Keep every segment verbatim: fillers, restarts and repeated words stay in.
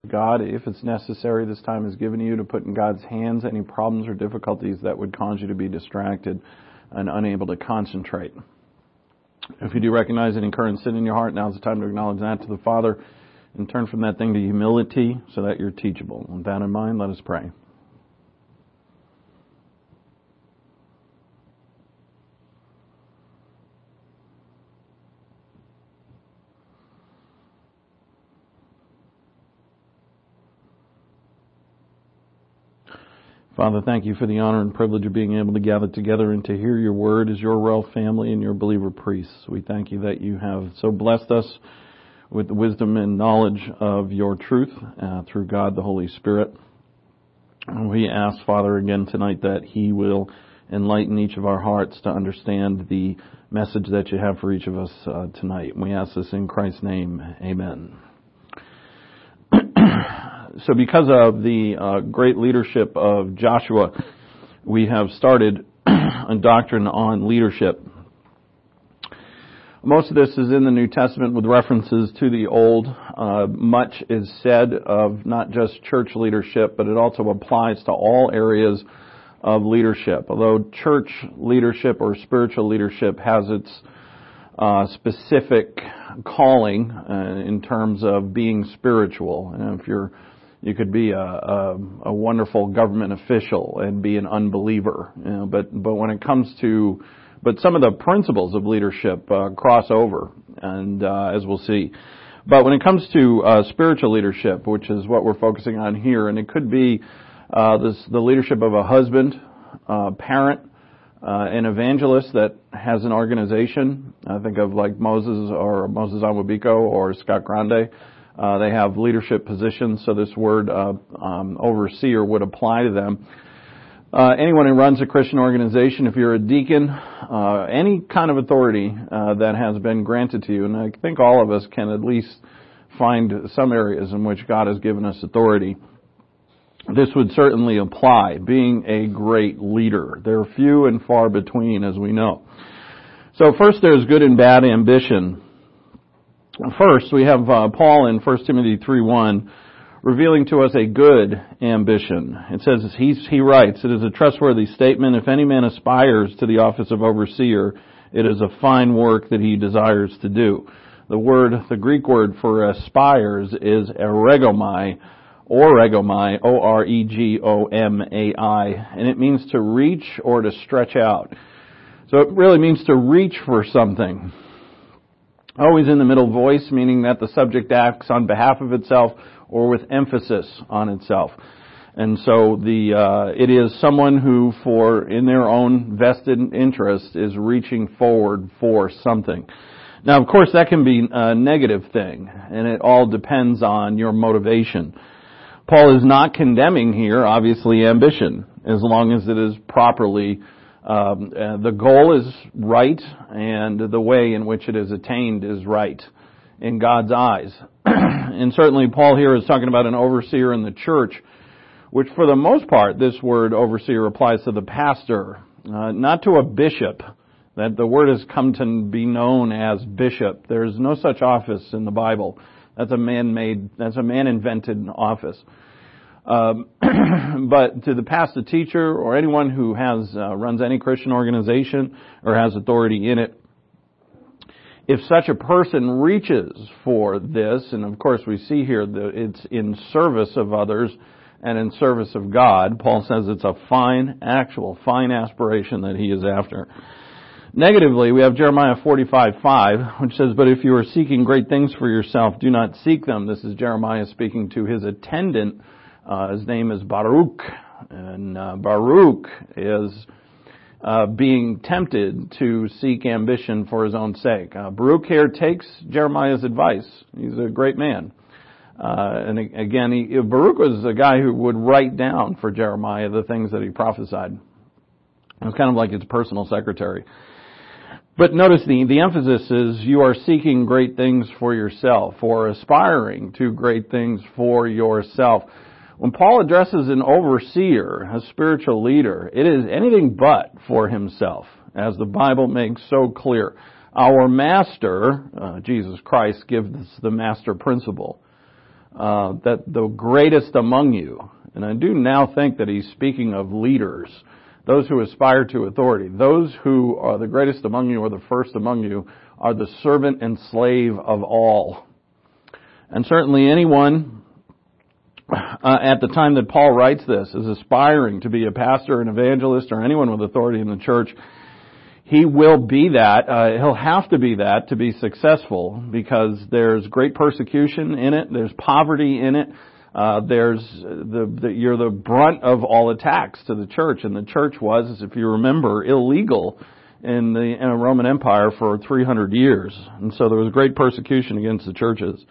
God, if it's necessary, this time is given to you to put in God's hands any problems or difficulties that would cause you to be distracted and unable to concentrate. If you do recognize any current sin in your heart, now's the time to acknowledge that to the Father and turn from that thing to humility so that you're teachable. With that in mind, let us pray. Father, thank you for the honor and privilege of being able to gather together and to hear your word as your royal family and your believer priests. We thank you that you have so blessed us with the wisdom and knowledge of your truth uh, through God the Holy Spirit. And we ask, Father, again tonight that he will enlighten each of our hearts to understand the message that you have for each of us uh, tonight. And we ask this in Christ's name. Amen. So because of the uh, great leadership of Joshua, we have started a doctrine on leadership. Most of this is in the New Testament with references to the Old. Uh, much is said of not just church leadership, but it also applies to all areas of leadership. Although church leadership or spiritual leadership has its uh, specific calling uh, in terms of being spiritual. And if you're You could be a, a, a wonderful government official and be an unbeliever, you know, but but when it comes to, but some of the principles of leadership uh, cross over, and uh, as we'll see. But when it comes to uh, spiritual leadership, which is what we're focusing on here, and it could be uh, this, the leadership of a husband, uh, parent, uh, an evangelist that has an organization. I think of like Moses or Moses Amwabiko or Scott Grande. Uh, they have leadership positions, so this word uh, um, overseer would apply to them. Uh, anyone who runs a Christian organization, if you're a deacon, uh, any kind of authority uh, that has been granted to you, and I think all of us can at least find some areas in which God has given us authority, this would certainly apply, being a great leader. They're few and far between, as we know. So first there's good and bad ambition. First, we have uh, Paul in First Timothy three one revealing to us a good ambition. It says, he, he writes, "It is a trustworthy statement. If any man aspires to the office of overseer, it is a fine work that he desires to do." The word, the Greek word for aspires is eregomai, oregomai, O R E G O M A I, and it means to reach or to stretch out. So it really means to reach for something. Always in the middle voice, meaning that the subject acts on behalf of itself or with emphasis on itself. And so the uh, it is someone who, for in their own vested interest, is reaching forward for something. Now, of course, that can be a negative thing, and it all depends on your motivation. Paul is not condemning here, obviously, ambition, as long as it is properly Um, uh, the goal is right, and the way in which it is attained is right in God's eyes. And certainly Paul here is talking about an overseer in the church, which for the most part, this word overseer applies to the pastor, uh, not to a bishop. That the word has come to be known as bishop. There's no such office in the Bible. That's a man-made, that's a man-invented office. Um, but to the pastor, teacher, or anyone who has uh, runs any Christian organization or has authority in it, if such a person reaches for this, and of course we see here that it's in service of others and in service of God, Paul says it's a fine, actual, fine aspiration that he is after. Negatively, we have Jeremiah forty-five five, which says, "But if you are seeking great things for yourself, do not seek them." This is Jeremiah speaking to his attendant. Uh, his name is Baruch, and uh, Baruch is uh, being tempted to seek ambition for his own sake. Uh, Baruch here takes Jeremiah's advice. He's a great man. Uh, and again, he, Baruch was a guy who would write down for Jeremiah the things that he prophesied. It was kind of like his personal secretary. But notice the, the emphasis is you are seeking great things for yourself, or aspiring to great things for yourself. When Paul addresses an overseer, a spiritual leader, it is anything but for himself, as the Bible makes so clear. Our master, uh, Jesus Christ, gives us the master principle. uh, that the greatest among you, and I do now think that he's speaking of leaders, those who aspire to authority, those who are the greatest among you or the first among you are the servant and slave of all. And certainly anyone uh, at the time that Paul writes this is aspiring to be a pastor, an evangelist, or anyone with authority in the church. He will be that. Uh, he'll have to be that to be successful, because there's great persecution in it. There's poverty in it. Uh, there's the, the you're the brunt of all attacks to the church, and the church was, if you remember, illegal in the in the Roman Empire for three hundred years, and so there was great persecution against the churches.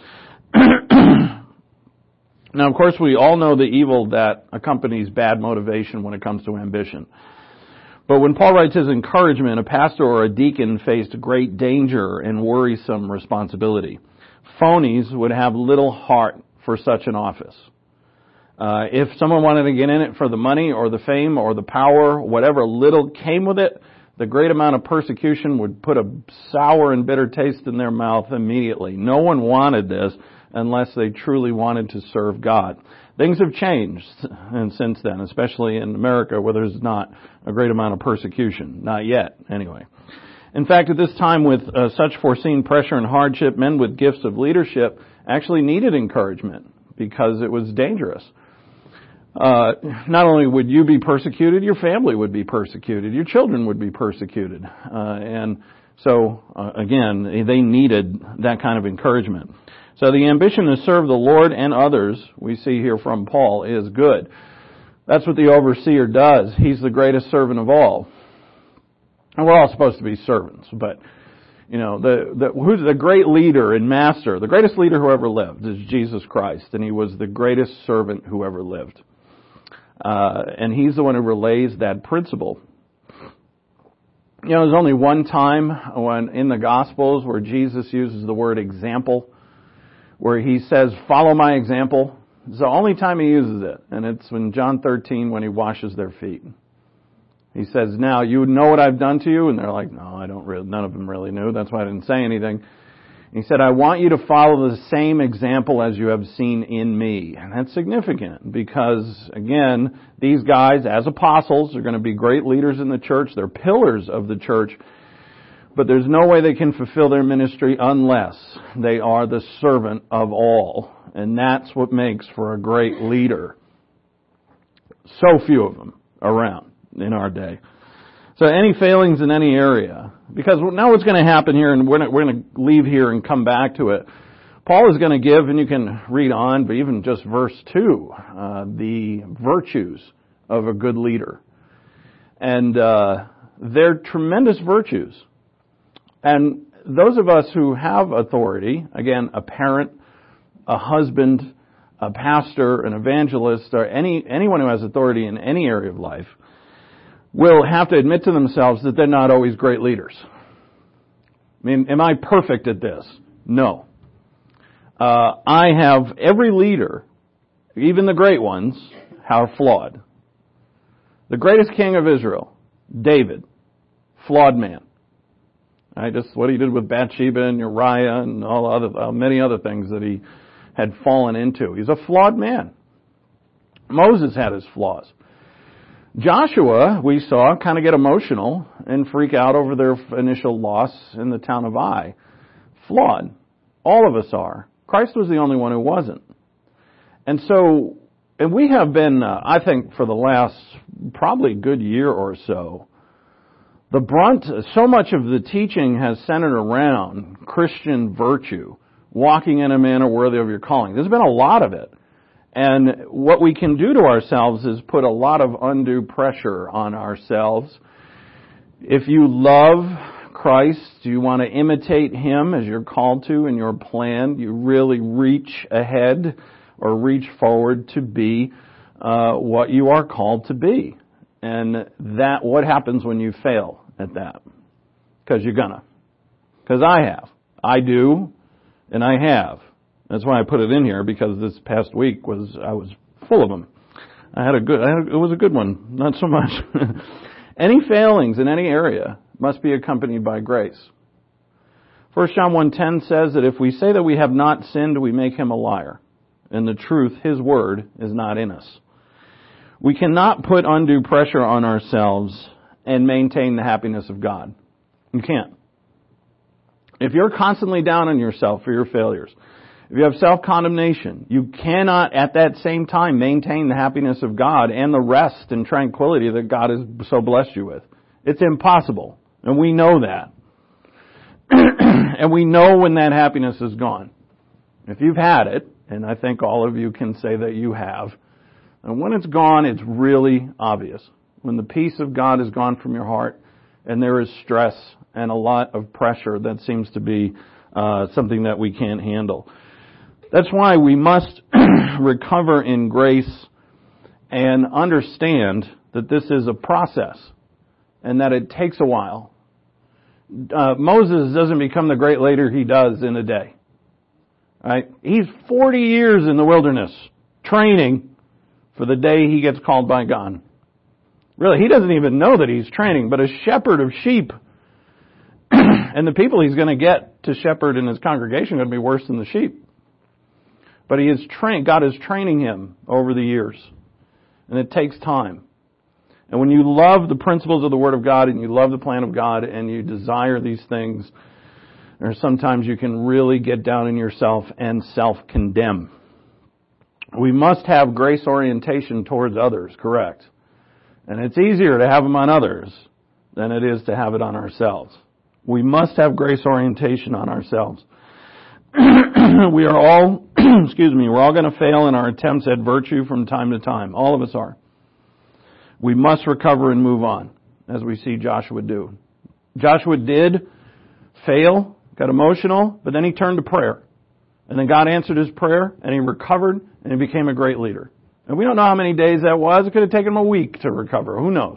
Now, of course, we all know the evil that accompanies bad motivation when it comes to ambition. But when Paul writes his encouragement, a pastor or a deacon faced great danger and worrisome responsibility. Phonies would have little heart for such an office. Uh, if someone wanted to get in it for the money or the fame or the power, whatever little came with it, the great amount of persecution would put a sour and bitter taste in their mouth immediately. No one wanted this unless they truly wanted to serve God. Things have changed and since then, especially in America, where there's not a great amount of persecution. Not yet, anyway. In fact, at this time, with uh, such foreseen pressure and hardship, men with gifts of leadership actually needed encouragement because it was dangerous. Uh, not only would you be persecuted, your family would be persecuted, your children would be persecuted. Uh, and so, uh, again, they needed that kind of encouragement. So the ambition to serve the Lord and others, we see here from Paul, is good. That's what the overseer does. He's the greatest servant of all. And we're all supposed to be servants, but, you know, the, the, who's the great leader and master, the greatest leader who ever lived is Jesus Christ, and he was the greatest servant who ever lived. Uh, and he's the one who relays that principle. You know, there's only one time when in the Gospels where Jesus uses the word example, where he says, follow my example. It's the only time he uses it, and it's in John thirteen when he washes their feet. He says, now, you know what I've done to you? And they're like, no, I don't really, none of them really knew. That's why I didn't say anything. He said, I want you to follow the same example as you have seen in me. And that's significant because, again, these guys, as apostles, are going to be great leaders in the church. They're pillars of the church. But there's no way they can fulfill their ministry unless they are the servant of all. And that's what makes for a great leader. So few of them around in our day. So any failings in any area, because now what's going to happen here, and we're not, we're going to leave here and come back to it. Paul is going to give, and you can read on, but even just verse two, uh, the virtues of a good leader. And uh, they're tremendous virtues. And those of us who have authority, again, a parent, a husband, a pastor, an evangelist, or any anyone who has authority in any area of life, will have to admit to themselves that they're not always great leaders. I mean, am I perfect at this? No. Uh, I have every leader, even the great ones, are flawed. The greatest king of Israel, David, flawed man. Right, just what he did with Bathsheba and Uriah and all other, uh, many other things that he had fallen into. He's a flawed man. Moses had his flaws. Joshua, we saw, kind of get emotional and freak out over their initial loss in the town of Ai. Flawed. All of us are. Christ was the only one who wasn't. And so, and we have been, uh, I think, for the last probably good year or so, the brunt, so much of the teaching has centered around Christian virtue, walking in a manner worthy of your calling. There's been a lot of it. And what we can do to ourselves is put a lot of undue pressure on ourselves. If you love Christ, you want to imitate Him as you're called to in your plan, you really reach ahead or reach forward to be uh, what you are called to be. And that, what happens when you fail at that? Because you're gonna. Because I have. I do, and I have. That's why I put it in here, because this past week was, I was full of them. I had a good, I had, it was a good one. Not so much. Any failings in any area must be accompanied by grace. First John one ten says that if we say that we have not sinned, we make Him a liar. and the truth, His Word, is not in us. We cannot put undue pressure on ourselves and maintain the happiness of God. You can't. If you're constantly down on yourself for your failures, if you have self-condemnation, you cannot at that same time maintain the happiness of God and the rest and tranquility that God has so blessed you with. It's impossible. And we know that. And we know when that happiness is gone. If you've had it, and I think all of you can say that you have, and when it's gone, it's really obvious. When the peace of God is gone from your heart, and there is stress and a lot of pressure that seems to be uh, something that we can't handle. That's why we must recover in grace and understand that this is a process and that it takes a while. Uh, Moses doesn't become the great leader he does in a day. Right? He's forty years in the wilderness training for the day he gets called by God. Really, he doesn't even know that he's training, but a shepherd of sheep and the people he's going to get to shepherd in his congregation are going to be worse than the sheep. But he is trained, God is training him over the years. And it takes time. And when you love the principles of the Word of God and you love the plan of God and you desire these things, or sometimes you can really get down in yourself and self-condemn. We must have grace orientation towards others, correct? And it's easier to have them on others than it is to have it on ourselves. We must have grace orientation on ourselves. We are all, excuse me, we're all going to fail in our attempts at virtue from time to time. All of us are. We must recover and move on, as we see Joshua do. Joshua did fail, got emotional, but then he turned to prayer. And then God answered his prayer, and he recovered, and he became a great leader. And we don't know how many days that was. It could have taken him a week to recover. Who knows?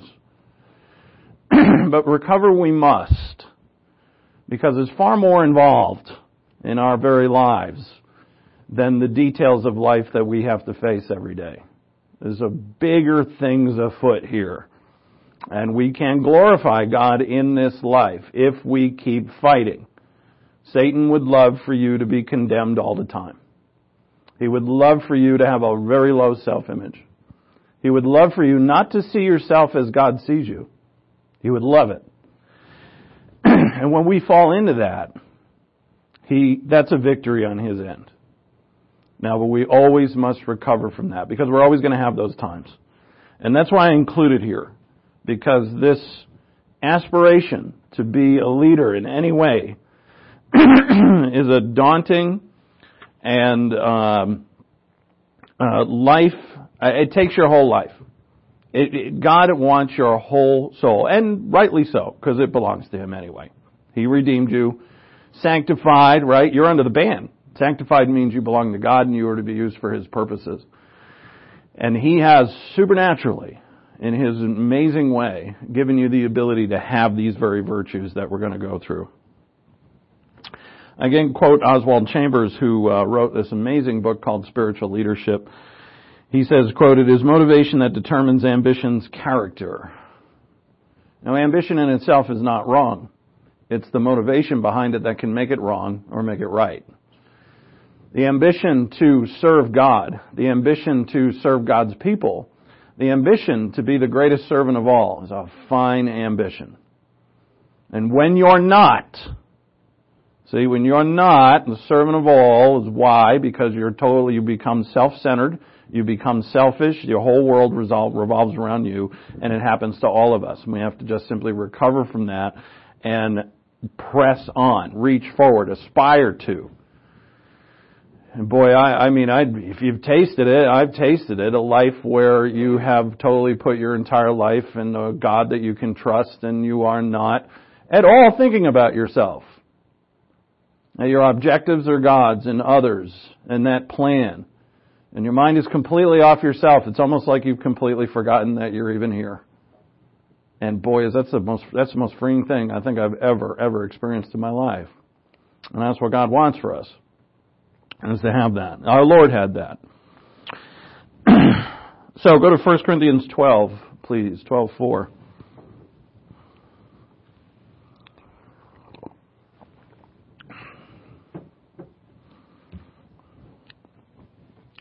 But recover we must, because it's far more involved in our very lives than the details of life that we have to face every day. There's a bigger things afoot here. And we can glorify God in this life if we keep fighting. Satan would love for you to be condemned all the time. He would love for you to have a very low self-image. He would love for you not to see yourself as God sees you. He would love it. And when we fall into that, he that's a victory on his end. Now, but we always must recover from that because we're always going to have those times. And that's why I include it here. Because this aspiration to be a leader in any way is a daunting and um, uh, life, uh, it takes your whole life. It, it, God wants your whole soul, and rightly so, because it belongs to Him anyway. He redeemed you. Sanctified, right? You're under the ban. Sanctified means you belong to God and you are to be used for His purposes. And He has supernaturally, in His amazing way, given you the ability to have these very virtues that we're going to go through. Again, quote Oswald Chambers, who uh, wrote this amazing book called Spiritual Leadership. He says, quote, "It is motivation that determines ambition's character." Now, ambition in itself is not wrong. It's the motivation behind it that can make it wrong or make it right. The ambition to serve God, the ambition to serve God's people, the ambition to be the greatest servant of all is a fine ambition. And when you're not, see, when you're not the servant of all is why? Because you're totally, you become self-centered, you become selfish, your whole world resol- revolves around you, and it happens to all of us. And we have to just simply recover from that and press on, reach forward, aspire to. And boy, I, I mean, I, if you've tasted it, I've tasted it, a life where you have totally put your entire life in a God that you can trust and you are not at all thinking about yourself. Now, your objectives are God's and others and that plan. And your mind is completely off yourself. It's almost like you've completely forgotten that you're even here. And boy, is that's the most that's the most freeing thing I think I've ever, ever experienced in my life. And that's what God wants for us. Is to have that. Our Lord had that. So go to First Corinthians twelve, please, twelve four.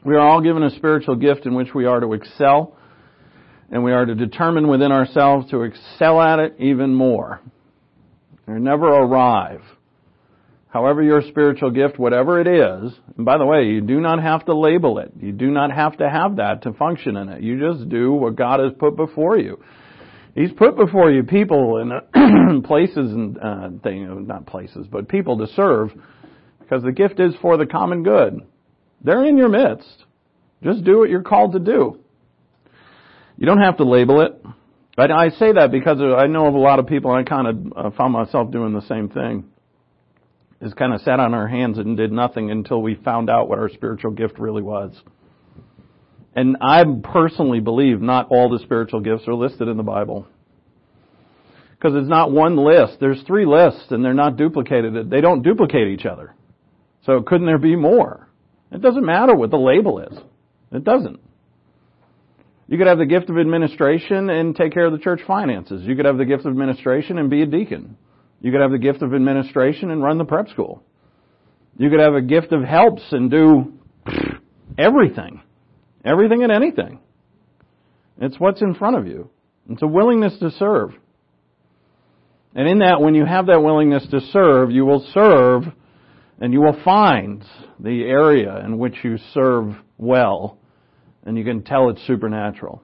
We are all given a spiritual gift in which we are to excel, and we are to determine within ourselves to excel at it even more. We never arrive. However your spiritual gift, whatever it is, and by the way, you do not have to label it. You do not have to have that to function in it. You just do what God has put before you. He's put before you people and places and uh, things, not places, but people to serve, because the gift is for the common good. They're in your midst. Just do what you're called to do. You don't have to label it. But I say that because I know of a lot of people, and I kind of uh, found myself doing the same thing. Is kind of sat on our hands and did nothing until we found out what our spiritual gift really was. And I personally believe not all the spiritual gifts are listed in the Bible. Because it's not one list. There's three lists and they're not duplicated. They don't duplicate each other. So couldn't there be more? It doesn't matter what the label is. It doesn't. You could have the gift of administration and take care of the church finances. You could have the gift of administration and be a deacon. You could have the gift of administration and run the prep school. You could have a gift of helps and do everything. Everything and anything. It's what's in front of you. It's a willingness to serve. And in that, when you have that willingness to serve, you will serve and you will find the area in which you serve well. And you can tell it's supernatural.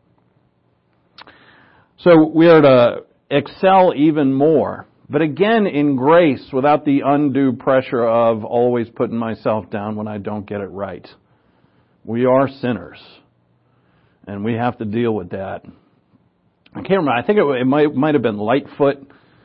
So we are to excel even more. But again, in grace, without the undue pressure of always putting myself down when I don't get it right. We are sinners. And we have to deal with that. I can't remember. I think it, it might, might have been Lightfoot.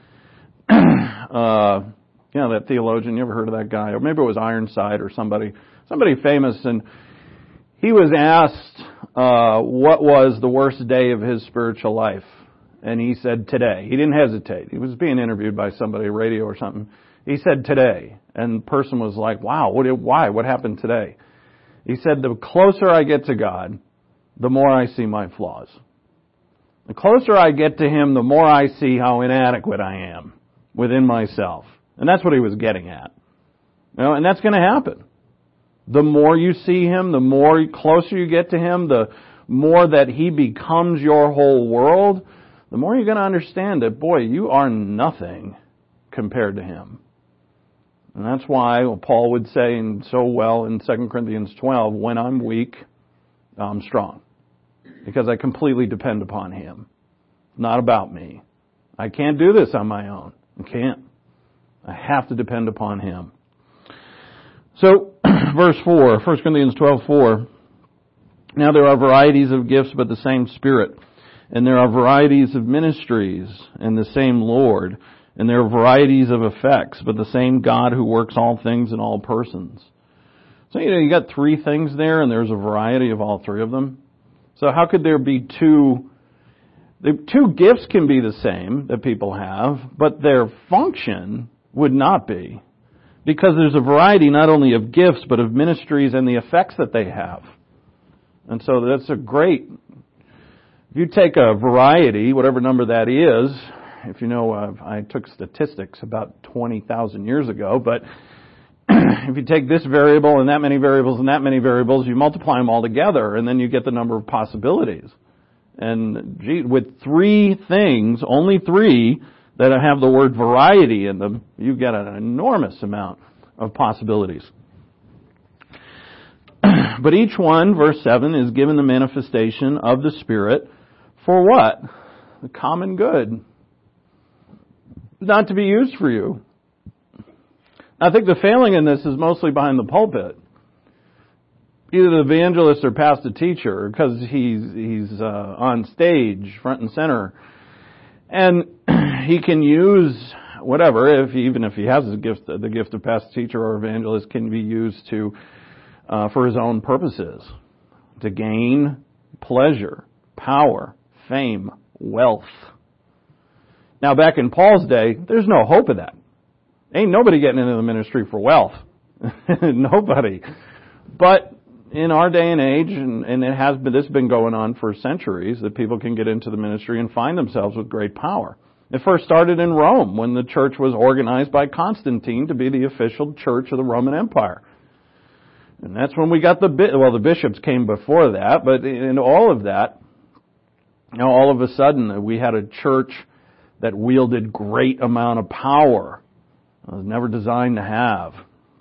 uh, you know, that theologian. You ever heard of that guy? Or maybe it was Ironside or somebody. Somebody famous. And he was asked uh, what was the worst day of his spiritual life. And he said, today. He didn't hesitate. He was being interviewed by somebody, radio or something. He said, today. And the person was like, wow, what, why? What happened today? He said, the closer I get to God, the more I see my flaws. The closer I get to Him, the more I see how inadequate I am within myself. And that's what he was getting at. You know, and that's going to happen. The more you see Him, the more closer you get to Him, the more that He becomes your whole world, the more you're going to understand that, boy, you are nothing compared to Him. And that's why Paul would say in so well in Second Corinthians twelve, when I'm weak, I'm strong. Because I completely depend upon Him. Not about me. I can't do this on my own. I can't. I have to depend upon Him. So, verse four, First Corinthians twelve four. Now there are varieties of gifts, but the same Spirit. And there are varieties of ministries, and the same Lord. And there are varieties of effects, but the same God who works all things in all persons. So, you know, you got three things there, and there's a variety of all three of them. So how could there be two? The two gifts can be the same that people have, but their function would not be. Because there's a variety not only of gifts, but of ministries and the effects that they have. And so that's a great... If you take a variety, whatever number that is, if you know, uh, I took statistics about twenty thousand years ago, but if you take this variable and that many variables and that many variables, you multiply them all together, and then you get the number of possibilities. And gee, with three things, only three, that have the word variety in them, you get an enormous amount of possibilities. But each one, verse seven, is given the manifestation of the Spirit for what? The common good. Not to be used for you. I think the failing in this is mostly behind the pulpit. Either the evangelist or pastor teacher, because he's he's uh, on stage, front and center, and he can use whatever. If even if he has the gift, the gift of pastor teacher or evangelist, can be used to uh, for his own purposes, to gain pleasure, power, fame, wealth. Now, back in Paul's day, there's no hope of that. Ain't nobody getting into the ministry for wealth. Nobody. But in our day and age, and, and it has been, this has been going on for centuries, that people can get into the ministry and find themselves with great power. It first started in Rome, when the church was organized by Constantine to be the official church of the Roman Empire. And that's when we got the, well, the bishops came before that, but in all of that, you know, all of a sudden we had a church that wielded great amount of power. It was never designed to have.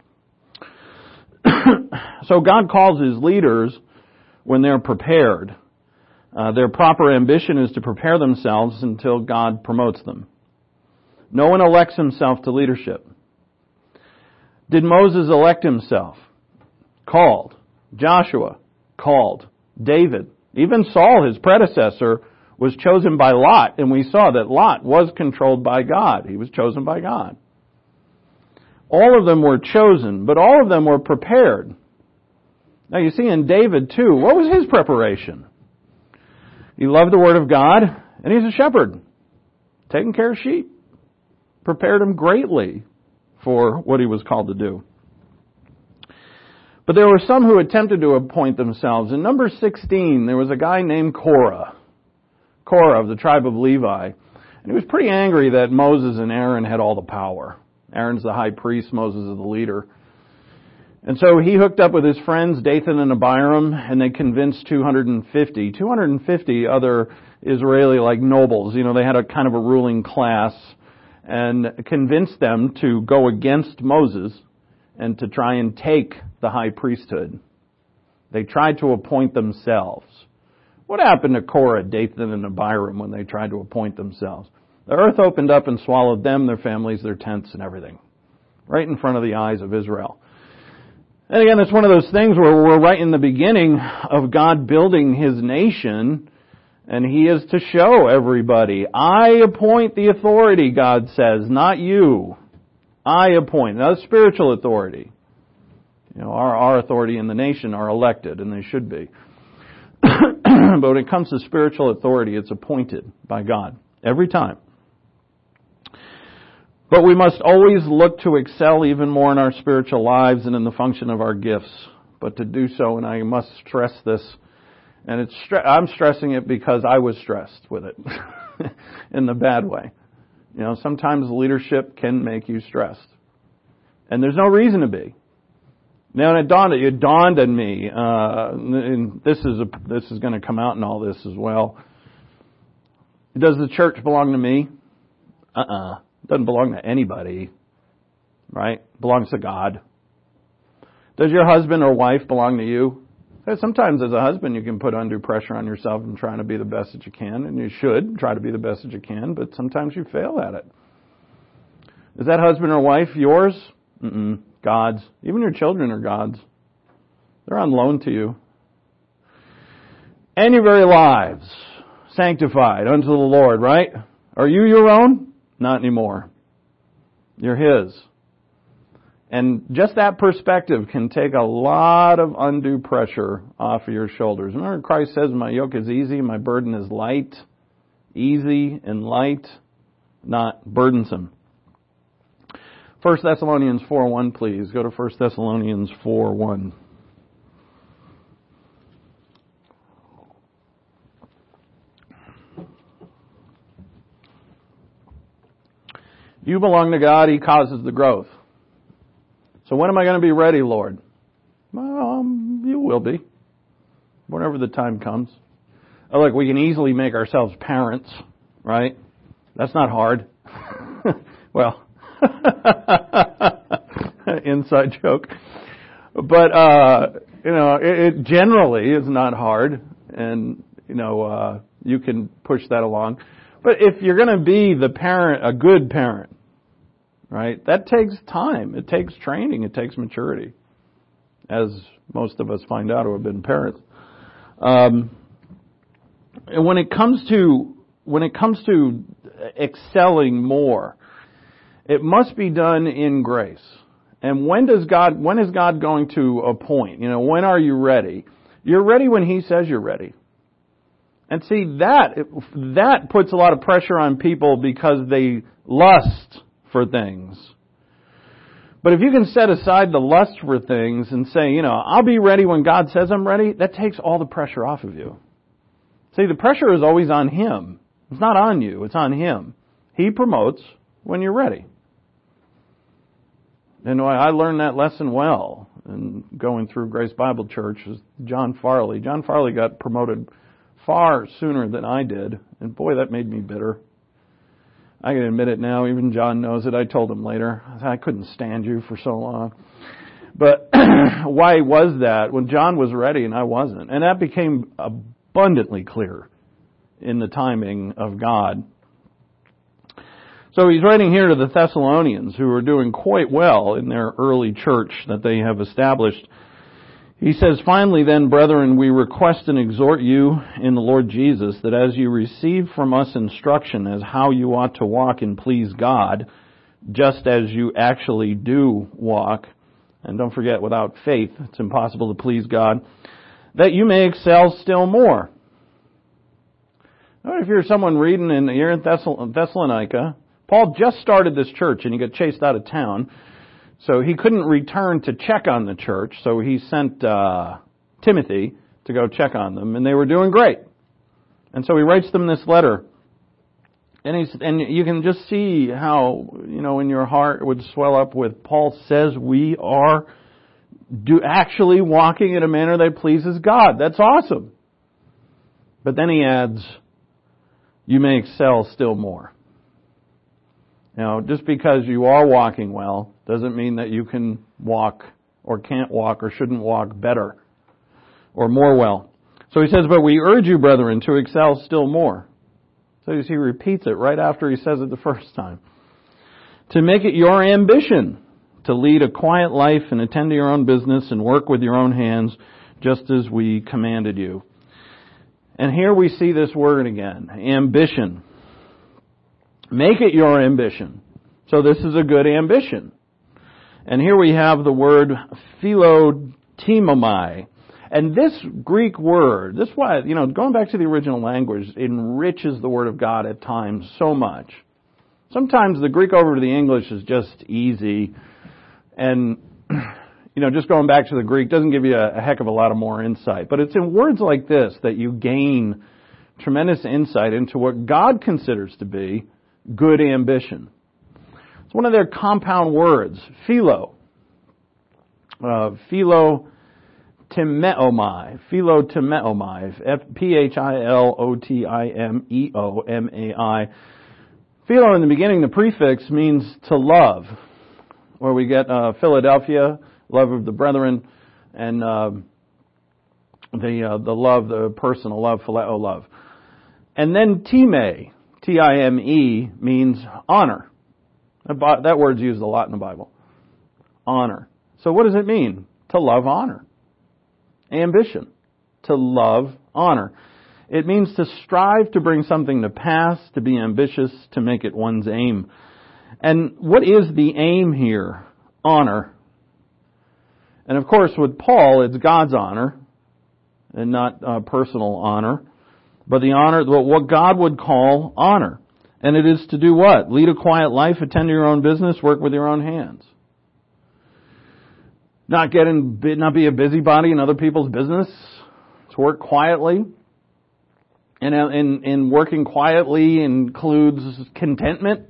So God calls His leaders when they're prepared. Uh, their proper ambition is to prepare themselves until God promotes them. No one elects himself to leadership. Did Moses elect himself? Called. Joshua? Called. David? Even Saul, his predecessor, was chosen by Lot, and we saw that Lot was controlled by God. He was chosen by God. All of them were chosen, but all of them were prepared. Now you see in David too, what was his preparation? He loved the Word of God, and he's a shepherd, taking care of sheep. Prepared him greatly for what he was called to do. But there were some who attempted to appoint themselves. In number sixteen, there was a guy named Korah. Korah of the tribe of Levi. And he was pretty angry that Moses and Aaron had all the power. Aaron's the high priest, Moses is the leader. And so he hooked up with his friends Dathan and Abiram, and they convinced two hundred fifty, two hundred fifty other Israeli like nobles. You know, they had a kind of a ruling class, and convinced them to go against Moses and to try and take the high priesthood. They tried to appoint themselves. What happened to Korah, Dathan, and Abiram when they tried to appoint themselves? The earth opened up and swallowed them, their families, their tents, and everything. Right in front of the eyes of Israel. And again, it's one of those things where we're right in the beginning of God building His nation, and He is to show everybody, I appoint the authority, God says, not you. I appoint. Now, that's spiritual authority. You know, our, our authority in the nation are elected, and they should be. But when it comes to spiritual authority, it's appointed by God. Every time. But we must always look to excel even more in our spiritual lives and in the function of our gifts. But to do so, and I must stress this, and it's stre- I'm stressing it because I was stressed with it in the bad way. You know, sometimes leadership can make you stressed. And there's no reason to be. Now, it dawned, it dawned on me, uh, and this is, a, this is going to come out in all this as well. Does the church belong to me? Uh-uh. It doesn't belong to anybody. Right? It belongs to God. Does your husband or wife belong to you? Sometimes as a husband you can put undue pressure on yourself and trying to be the best that you can, and you should try to be the best that you can, but sometimes you fail at it. Is that husband or wife yours? Mm-mm. God's. Even your children are God's. They're on loan to you. And your very lives sanctified unto the Lord, right? Are you your own? Not anymore. You're His. And just that perspective can take a lot of undue pressure off of your shoulders. Remember, Christ says, my yoke is easy, my burden is light. Easy and light, not burdensome. First Thessalonians four one, please. Go to First Thessalonians four one. You belong to God, He causes the growth. So when am I going to be ready, Lord? Well, um, you will be. Whenever the time comes. Oh, look, we can easily make ourselves parents, right? That's not hard. Well, inside joke. But, uh, you know, it, it generally is not hard. And, you know, uh, you can push that along. But if you're going to be the parent, a good parent, right, that takes time. It takes training. It takes maturity, as most of us find out who have been parents. Um, and when it comes to when it comes to excelling more, it must be done in grace. And when does God? When is God going to appoint? You know, when are you ready? You're ready when He says you're ready. And see, that that puts a lot of pressure on people because they lust for things. But if you can set aside the lust for things and say, you know, I'll be ready when God says I'm ready, that takes all the pressure off of you. See, the pressure is always on Him. It's not on you, it's on Him. He promotes when you're ready. And I learned that lesson well. and going through Grace Bible Church is John Farley. John Farley got promoted far sooner than I did, and boy, that made me bitter. I can admit it now, even John knows it. I told him later, I couldn't stand you for so long. But why was that? When John was ready and I wasn't. And that became abundantly clear in the timing of God. So he's writing here to the Thessalonians, who are doing quite well in their early church that they have established. He says, "Finally then, brethren, we request and exhort you in the Lord Jesus, that as you receive from us instruction as how you ought to walk and please God, just as you actually do walk," and don't forget, without faith, it's impossible to please God, "that you may excel still more." Now, if you're someone reading and you're in Thessalonica, Paul just started this church and he got chased out of town, so he couldn't return to check on the church, so he sent uh, Timothy to go check on them, and they were doing great. And so he writes them this letter. And he's, and you can just see how, you know, in your heart it would swell up with, Paul says we are do actually walking in a manner that pleases God. That's awesome. But then he adds, you may excel still more. Now, just because you are walking well doesn't mean that you can walk or can't walk or shouldn't walk better or more well. So he says, but we urge you, brethren, to excel still more. So he repeats it right after he says it the first time. To make it your ambition to lead a quiet life and attend to your own business and work with your own hands, just as we commanded you. And here we see this word again, ambition. Make it your ambition. So this is a good ambition. And here we have the word philotimomai. And this Greek word, this why, you know, going back to the original language, enriches the Word of God at times so much. Sometimes the Greek over to the English is just easy. And, you know, just going back to the Greek doesn't give you a, a heck of a lot of more insight. But it's in words like this that you gain tremendous insight into what God considers to be good ambition. It's one of their compound words, philo. Uh, philo Timeomai, philotimeomai, P H I L O T I M E O M A I. Philo in the beginning, the prefix means to love, where we get uh, Philadelphia, love of the brethren, and uh, the uh, the love, the personal love, phileo love. And then time, T I M E, means honor. That word's used a lot in the Bible. Honor. So what does it mean? To love honor. Ambition, to love honor. It means to strive to bring something to pass, to be ambitious, to make it one's aim. And what is the aim here? Honor. And of course with Paul, it's God's honor and not uh, personal honor, but the honor, what God would call honor. And it is to do what? Lead a quiet life, attend to your own business, work with your own hands. Not get in, not be a busybody in other people's business. To work quietly. And in, in working quietly includes contentment.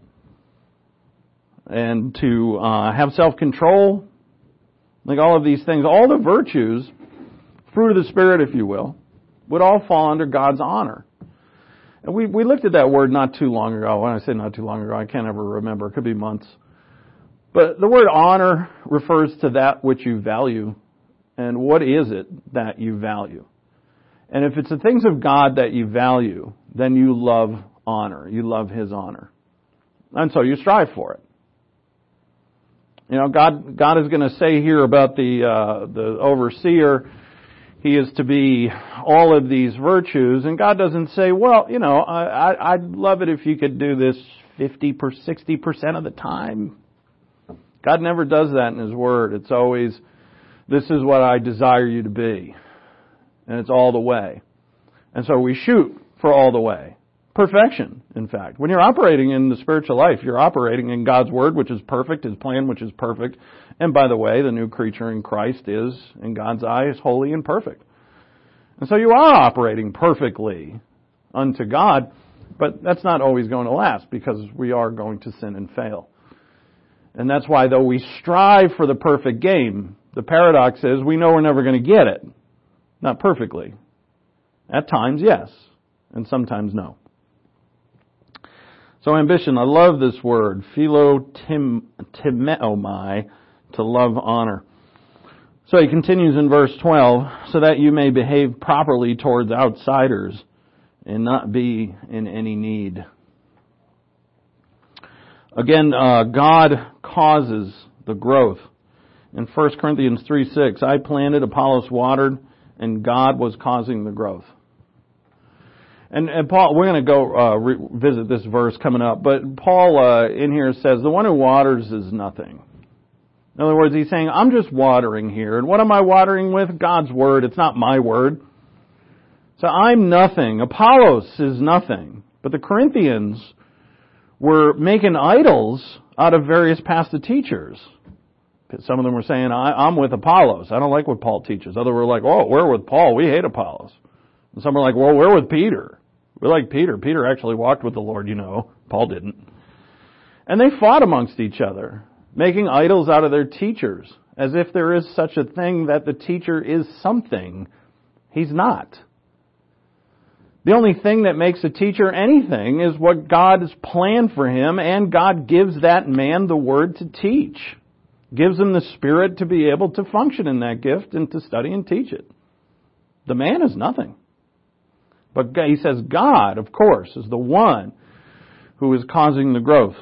And to uh, have self-control. Like all of these things. All the virtues, fruit of the Spirit, if you will, would all fall under God's honor. And we, we looked at that word not too long ago. When I say not too long ago, I can't ever remember. It could be months. But the word honor refers to that which you value. And what is it that you value? And if it's the things of God that you value, then you love honor. You love His honor. And so you strive for it. You know, God God is going to say here about the uh, the overseer, he is to be all of these virtues. And God doesn't say, well, you know, I, I, I'd love it if you could do this fifty per sixty percent of the time. God never does that in His Word. It's always, this is what I desire you to be. And it's all the way. And so we shoot for all the way. Perfection, in fact. When you're operating in the spiritual life, you're operating in God's Word, which is perfect, His plan, which is perfect. And by the way, the new creature in Christ is, in God's eyes, holy and perfect. And so you are operating perfectly unto God, but that's not always going to last because we are going to sin and fail. And that's why, though we strive for the perfect game, The paradox is we know we're never going to get it. Not perfectly. At times, yes. And sometimes, no. So ambition, I love this word, philotimeomai, to love honor. So he continues in verse twelve, so that you may behave properly towards outsiders and not be in any need. Again, uh, God causes the growth. In First Corinthians three six, I planted, Apollos watered, and God was causing the growth. And, and Paul, we're going to go uh, revisit this verse coming up, but Paul uh, in here says, the one who waters is nothing. In other words, he's saying, I'm just watering here. And what am I watering with? God's Word. It's not my word. So I'm nothing. Apollos is nothing. But the Corinthians were making idols out of various past teachers. Some of them were saying, I, I'm with Apollos. I don't like what Paul teaches. Others were like, oh, we're with Paul. We hate Apollos. And some were like, well, we're with Peter. We like Peter. Peter actually walked with the Lord, you know. Paul didn't. And they fought amongst each other, making idols out of their teachers, as if there is such a thing that the teacher is something. He's not. The only thing that makes a teacher anything is what God has planned for him, and God gives that man the word to teach. Gives him the Spirit to be able to function in that gift and to study and teach it. The man is nothing. But he says God, of course, is the one who is causing the growth.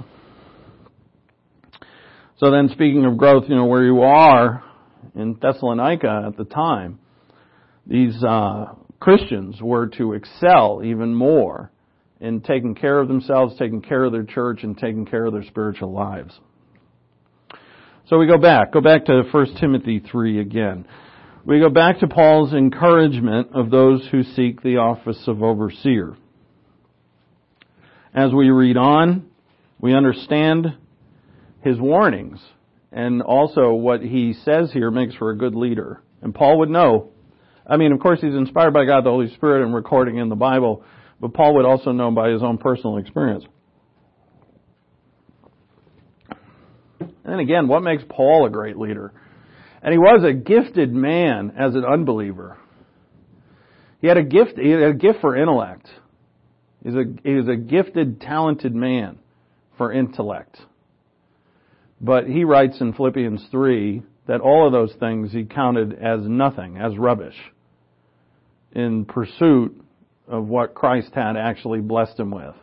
So then, speaking of growth, you know, where you are in Thessalonica at the time, these uh, Christians were to excel even more in taking care of themselves, taking care of their church, and taking care of their spiritual lives. So we go back. Go back to First Timothy three again. We go back to Paul's encouragement of those who seek the office of overseer. As we read on, we understand his warnings, and also what he says here makes for a good leader. And Paul would know. I mean, of course, he's inspired by God, the Holy Spirit, and recording in the Bible, but Paul would also know by his own personal experience. And again, what makes Paul a great leader? And he was a gifted man as an unbeliever. He had a gift, he had a gift for intellect. He's a, he was a gifted, talented man for intellect. But he writes in Philippians three that all of those things he counted as nothing, as rubbish, in pursuit of what Christ had actually blessed him with.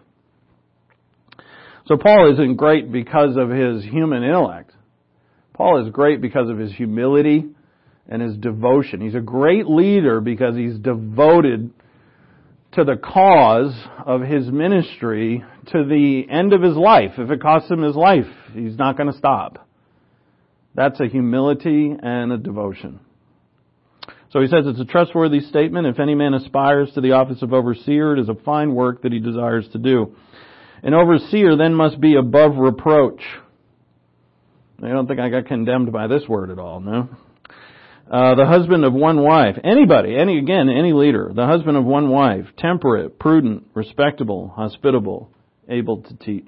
So Paul isn't great because of his human intellect. Paul is great because of his humility and his devotion. He's a great leader because he's devoted to the cause of his ministry to the end of his life. If it costs him his life, he's not going to stop. That's a humility and a devotion. So he says it's a trustworthy statement. If any man aspires to the office of overseer, it is a fine work that he desires to do. An overseer then must be above reproach. I don't think I got condemned by this word at all, no? Uh, the husband of one wife. Anybody, any again, any leader. The husband of one wife. Temperate, prudent, respectable, hospitable, able to teach.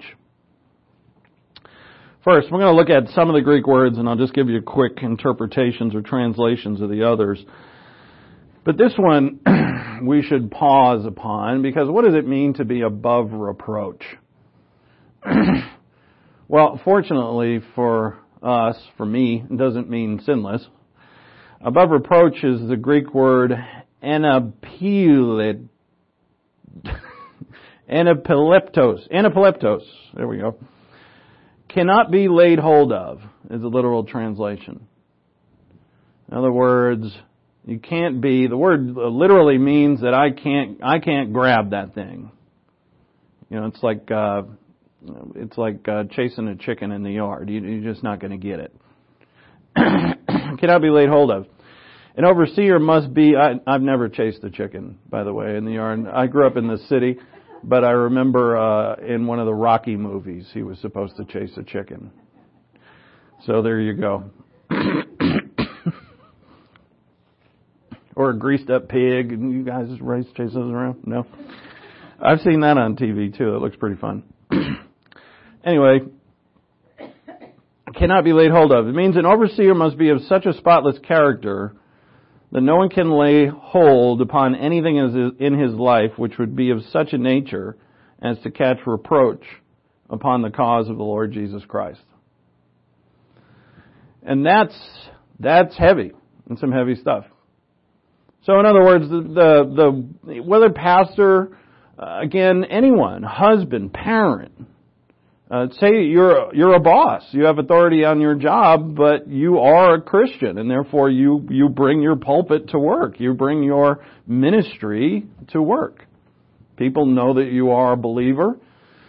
First, we're going to look at some of the Greek words, and I'll just give you quick interpretations or translations of the others. But this one we should pause upon, because what does it mean to be above reproach? Well, fortunately for us, for me, it doesn't mean sinless. Above reproach is the Greek word anapilet, anapileptos, anapileptos, there we go. Cannot be laid hold of is the literal translation. In other words, you can't be, the word literally means that I can't, I can't grab that thing. You know, it's like, uh, it's like uh, chasing a chicken in the yard. You, you're just not going to get it. Cannot be laid hold of. An overseer must be, I, I've never chased a chicken, by the way, in the yard. I grew up in the city, but I remember uh, in one of the Rocky movies, he was supposed to chase a chicken. So there you go. Or a greased up pig, and you guys just race chase those around? No? I've seen that on T V too. It looks pretty fun. Anyway, cannot be laid hold of. It means an overseer must be of such a spotless character that no one can lay hold upon anything in his life which would be of such a nature as to catch reproach upon the cause of the Lord Jesus Christ. And that's that's heavy, and some heavy stuff. So in other words, the the, the whether pastor, uh, again, anyone, husband, parent, uh, say you're you're a boss, you have authority on your job, but you are a Christian, and therefore you you bring your pulpit to work, you bring your ministry to work. People know that you are a believer,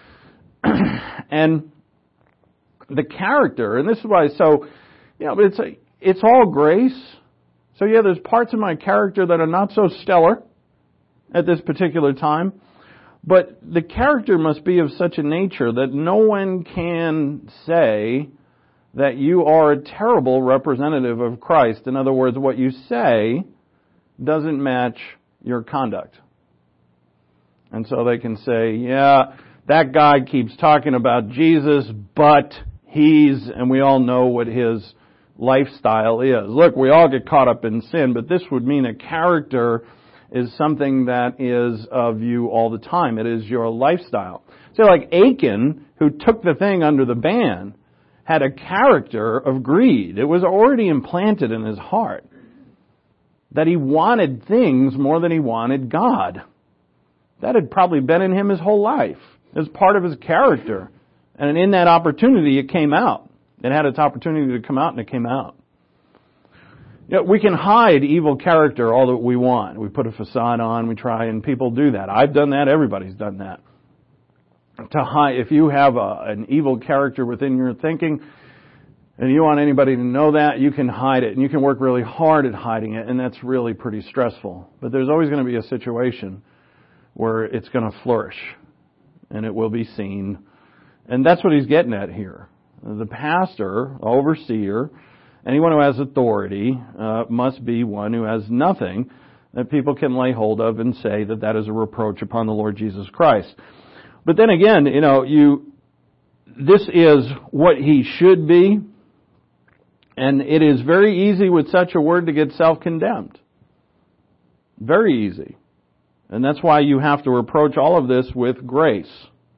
and the character, and this is why. So, you know, it's a, it's all grace. So yeah, there's parts of my character that are not so stellar at this particular time. But the character must be of such a nature that no one can say that you are a terrible representative of Christ. In other words, what you say doesn't match your conduct. And so they can say, yeah, that guy keeps talking about Jesus, but he's, and we all know what his lifestyle is. Look, we all get caught up in sin, but this would mean a character is something that is of you all the time. It is your lifestyle. So like Achan, who took the thing under the ban, had a character of greed. It was already implanted in his heart that he wanted things more than he wanted God. That had probably been in him his whole life. It was part of his character. And in that opportunity, it came out. It had its opportunity to come out, and it came out. You know, we can hide evil character all that we want. We put a facade on, we try, and people do that. I've done that. Everybody's done that. To hide, if you have a, an evil character within your thinking, and you want anybody to know that, you can hide it, and you can work really hard at hiding it, and that's really pretty stressful. But there's always going to be a situation where it's going to flourish, and it will be seen. And that's what he's getting at here. The pastor, overseer, anyone who has authority uh, must be one who has nothing that people can lay hold of and say that that is a reproach upon the Lord Jesus Christ. But then again, you know, you this is what he should be, and it is very easy with such a word to get self-condemned. Very easy. And that's why you have to approach all of this with grace.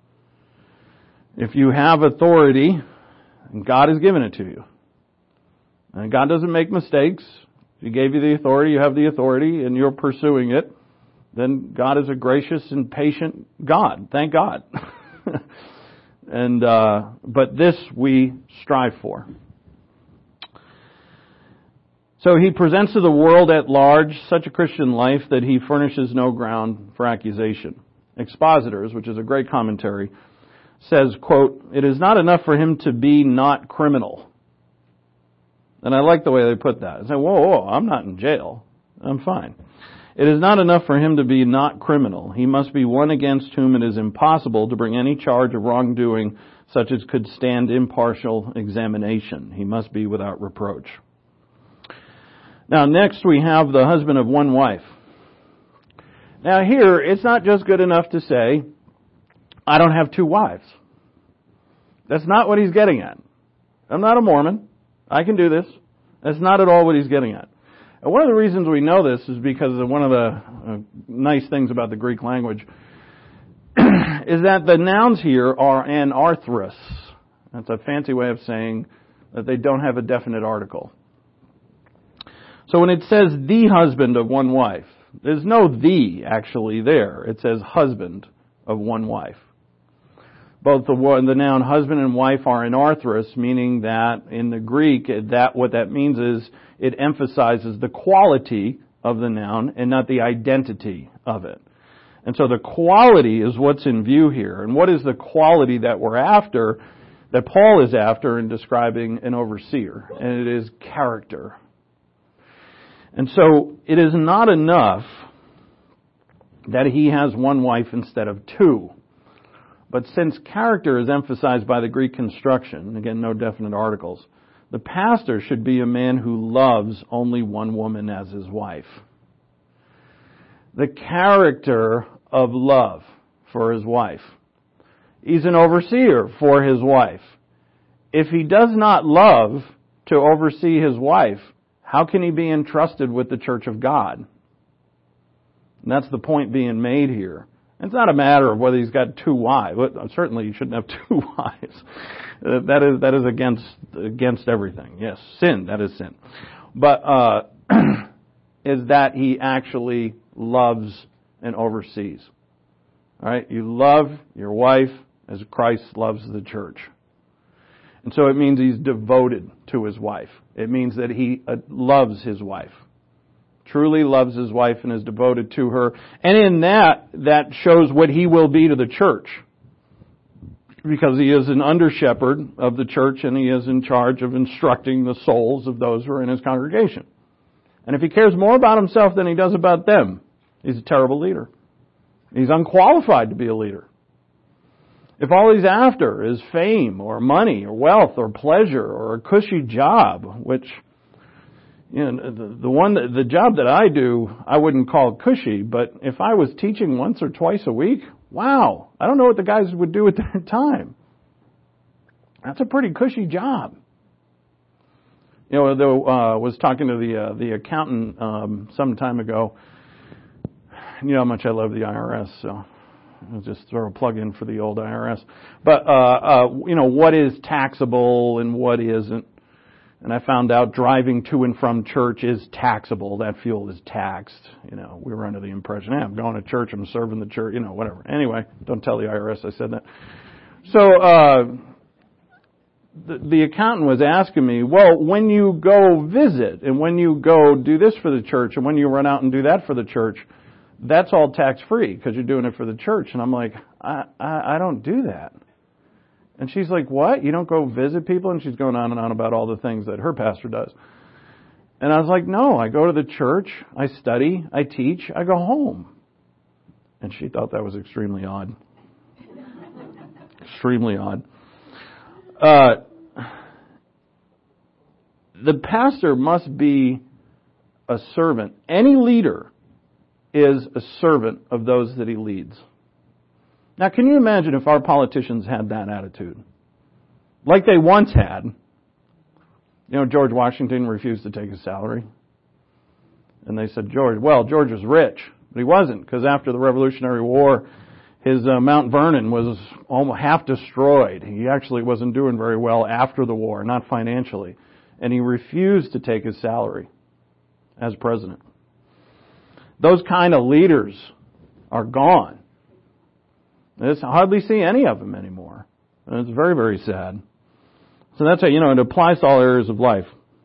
If you have authority, and God has given it to you, and God doesn't make mistakes, He gave you the authority, you have the authority, and you're pursuing it, then God is a gracious and patient God. Thank God. and uh, but this we strive for. So he presents to the world at large such a Christian life that he furnishes no ground for accusation. Expositors, which is a great commentary, says, quote, "It is not enough for him to be not criminal." And I like the way they put that. I say, whoa, whoa, I'm not in jail. I'm fine. It is not enough for him to be not criminal. He must be one against whom it is impossible to bring any charge of wrongdoing such as could stand impartial examination. He must be without reproach. Now, next we have the husband of one wife. Now here, it's not just good enough to say, I don't have two wives. That's not what he's getting at. I'm not a Mormon. I can do this. That's not at all what he's getting at. And one of the reasons we know this is because of one of the uh, nice things about the Greek language is that the nouns here are anarthrous. That's a fancy way of saying that they don't have a definite article. So when it says the husband of one wife, there's no the actually there. It says husband of one wife. Both the, the noun husband and wife are anarthrous, meaning that in the Greek, that what that means is it emphasizes the quality of the noun and not the identity of it. And so the quality is what's in view here. And what is the quality that we're after, that Paul is after in describing an overseer? And it is character. And so it is not enough that he has one wife instead of two. But since character is emphasized by the Greek construction, again, no definite articles, the pastor should be a man who loves only one woman as his wife. The character of love for his wife. He's an overseer for his wife. if he does not love to oversee his wife, how can he be entrusted with the church of God? And that's the point being made here. It's not a matter of whether he's got two wives. Certainly you shouldn't have two wives. Uh, that is that is against against everything. Yes, sin, that is sin. But uh, is that he actually loves and oversees. All right? You love your wife as Christ loves the church. And so it means he's devoted to his wife. It means that he uh, loves his wife. Truly loves his wife and is devoted to her. And in that, that shows what he will be to the church. Because he is an under-shepherd of the church and he is in charge of instructing the souls of those who are in his congregation. And if he cares more about himself than he does about them, he's a terrible leader. He's unqualified to be a leader. If all he's after is fame or money or wealth or pleasure or a cushy job, which... You know, the, the one, that, the job that I do, I wouldn't call cushy, but if I was teaching once or twice a week, wow, I don't know what the guys would do with their time. That's a pretty cushy job. You know, though, uh, was talking to the, uh, the accountant, um, some time ago. You know how much I love the I R S, so I'll just throw a plug in for the old I R S. But, uh, uh, you know, what is taxable and what isn't. And I found out driving to and from church is taxable. That fuel is taxed. You know, we were under the impression, hey, I'm going to church, I'm serving the church, you know, whatever. Anyway, don't tell the I R S I said that. So, uh, the, the accountant was asking me, well, when you go visit and when you go do this for the church and when you run out and do that for the church, that's all tax-free because you're doing it for the church. And I'm like, I, I, I don't do that. And she's like, what? You don't go visit people? And she's going on and on about all the things that her pastor does. And I was like, no, I go to the church, I study, I teach, I go home. And she thought that was extremely odd. Extremely odd. Uh, the pastor must be a servant. Any leader is a servant of those that he leads. Now, can you imagine if our politicians had that attitude? Like they once had. You know, George Washington refused to take his salary. And they said, George, well, George was rich. But he wasn't, because after the Revolutionary War, his uh, Mount Vernon was almost half destroyed. He actually wasn't doing very well after the war, not financially. And he refused to take his salary as president. Those kind of leaders are gone. I hardly see any of them anymore. And it's very, very sad. So that's how, you know, it applies to all areas of life.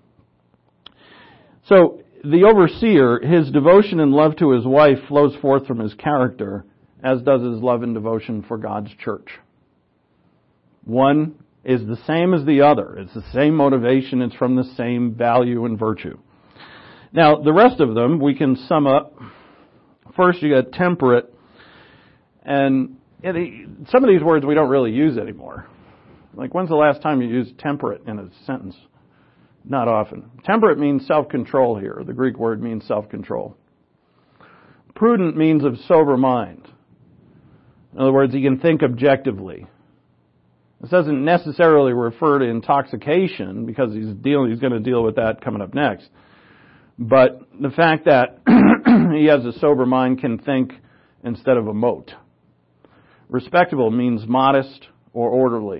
So the overseer, his devotion and love to his wife flows forth from his character, as does his love and devotion for God's church. One is the same as the other. It's the same motivation. It's from the same value and virtue. Now, the rest of them we can sum up. First, you got temperate. And some of these words we don't really use anymore. Like, when's the last time you used temperate in a sentence? Not often. Temperate means self-control here. The Greek word means self-control. Prudent means of sober mind. In other words, he can think objectively. This doesn't necessarily refer to intoxication, because he's dealing, he's going to deal with that coming up next. But the fact that he has a sober mind, can think instead of emote. Respectable means modest or orderly.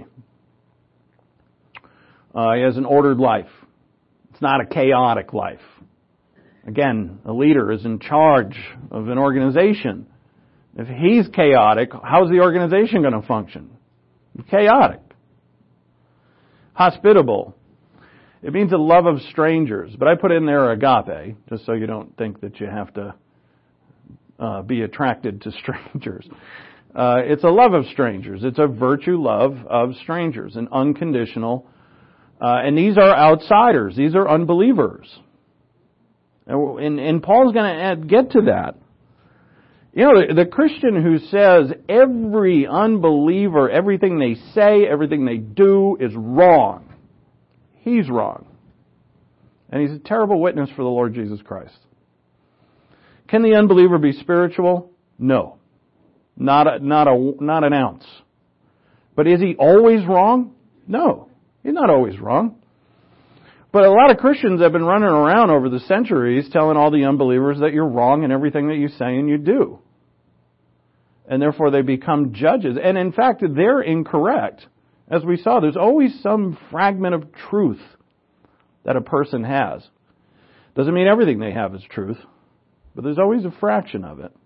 Uh, he has an ordered life. It's not a chaotic life. Again, a leader is in charge of an organization. If he's chaotic, how's the organization going to function? Chaotic. Hospitable. It means a love of strangers. But I put in there agape, just so you don't think that you have to uh, be attracted to strangers. Uh, it's a love of strangers. It's a virtue love of strangers, an unconditional. Uh, and these are outsiders. These are unbelievers. And, and Paul's going to get to that. You know, the, the Christian who says every unbeliever, everything they say, everything they do is wrong, he's wrong. And he's a terrible witness for the Lord Jesus Christ. Can the unbeliever be spiritual? No. Not a, not a, not an ounce. But is he always wrong? No. He's not always wrong. But a lot of Christians have been running around over the centuries telling all the unbelievers that you're wrong in everything that you say and you do. And therefore they become judges. And in fact, they're incorrect. As we saw, there's always some fragment of truth that a person has. Doesn't mean everything they have is truth, but there's always a fraction of it.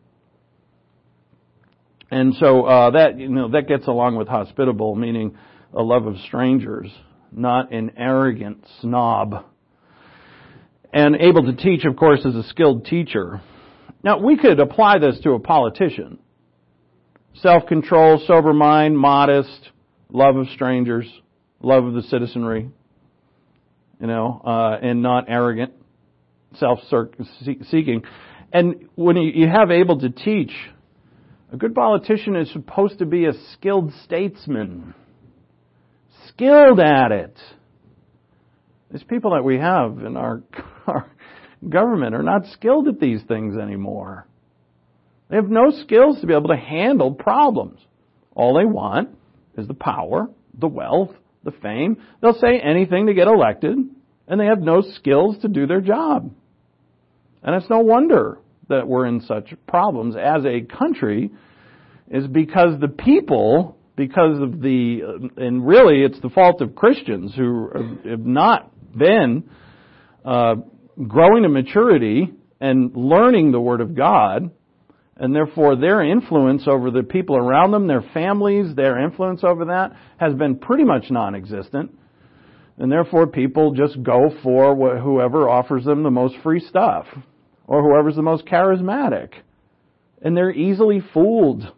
And so uh, that you know that gets along with hospitable, meaning a love of strangers, not an arrogant snob. And able to teach, of course, is a skilled teacher. Now, we could apply this to a politician. Self-control, sober mind, modest, love of strangers, love of the citizenry, you know, uh, and not arrogant, self-seeking. And when you have able to teach, a good politician is supposed to be a skilled statesman. Skilled at it. These people that we have in our, our government are not skilled at these things anymore. They have no skills to be able to handle problems. All they want is the power, the wealth, the fame. They'll say anything to get elected, and they have no skills to do their job. And it's no wonder that we're in such problems as a country, is because the people, because of the, and really it's the fault of Christians who have not been uh, growing to maturity and learning the Word of God, and therefore their influence over the people around them, their families, their influence over that has been pretty much non-existent. And therefore people just go for wh- whoever offers them the most free stuff, or whoever's the most charismatic. And they're easily fooled.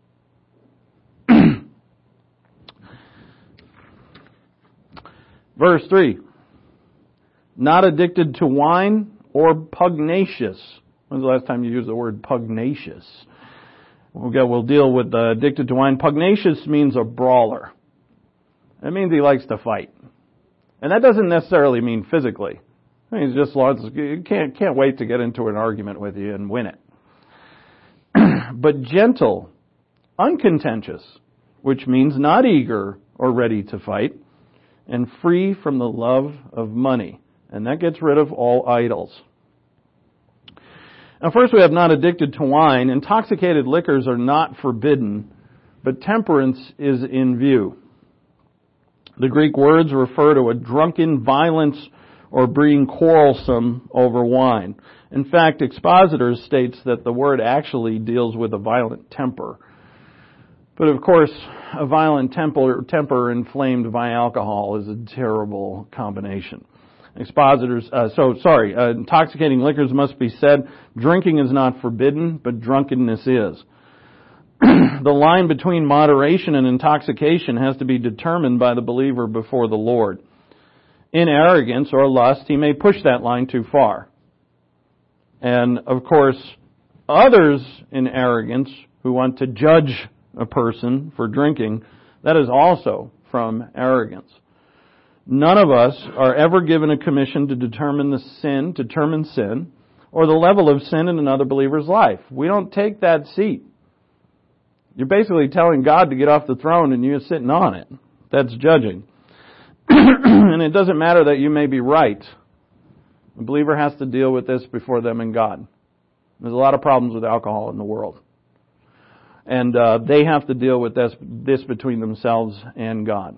Verse three. Not addicted to wine or pugnacious. When's the last time you used the word pugnacious? We'll, go, we'll deal with uh, addicted to wine. Pugnacious means a brawler. That means he likes to fight. And that doesn't necessarily mean physically. I mean, it's just lots of, you can't, can't wait to get into an argument with you and win it. But gentle, uncontentious, which means not eager or ready to fight, and free from the love of money. And that gets rid of all idols. Now, first we have not addicted to wine. Intoxicated liquors are not forbidden, but temperance is in view. The Greek words refer to a drunken violence or being quarrelsome over wine. In fact, Expositors states that the word actually deals with a violent temper. But of course, a violent temper, temper inflamed by alcohol is a terrible combination. Expositors, uh, so sorry, uh, intoxicating liquors must be said. Drinking is not forbidden, but drunkenness is. The line between moderation and intoxication has to be determined by the believer before the Lord. In arrogance or lust, he may push that line too far. And of course, others in arrogance who want to judge a person for drinking, that is also from arrogance. None of us are ever given a commission to determine the sin, determine sin, or the level of sin in another believer's life. We don't take that seat. You're basically telling God to get off the throne and you're sitting on it. That's judging. And it doesn't matter that you may be right. The believer has to deal with this before them and God. There's a lot of problems with alcohol in the world. And uh, they have to deal with this, this between themselves and God.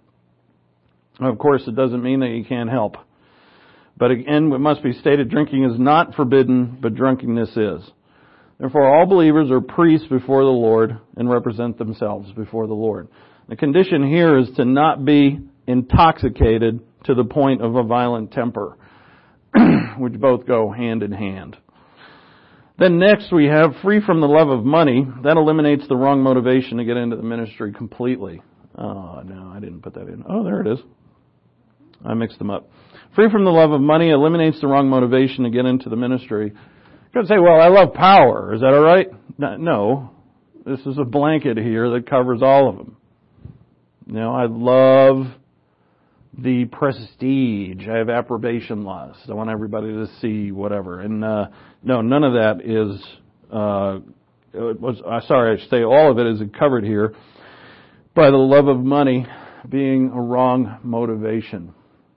Of course, it doesn't mean that you can't help. But again, it must be stated, drinking is not forbidden, but drunkenness is. Therefore, all believers are priests before the Lord and represent themselves before the Lord. The condition here is to not be intoxicated to the point of a violent temper, which both go hand in hand. Then next we have free from the love of money. That eliminates the wrong motivation to get into the ministry completely. Oh, no, I didn't put that in. Oh, there it is. I mixed them up. Free from the love of money eliminates the wrong motivation to get into the ministry. You could say, well, I love power. Is that all right? No. This is a blanket here that covers all of them. You know, I love the prestige. I have approbation lust. I want everybody to see whatever. And uh, no, none of that is, uh, it was, uh, sorry, I should say all of it is covered here by the love of money. being a wrong motivation.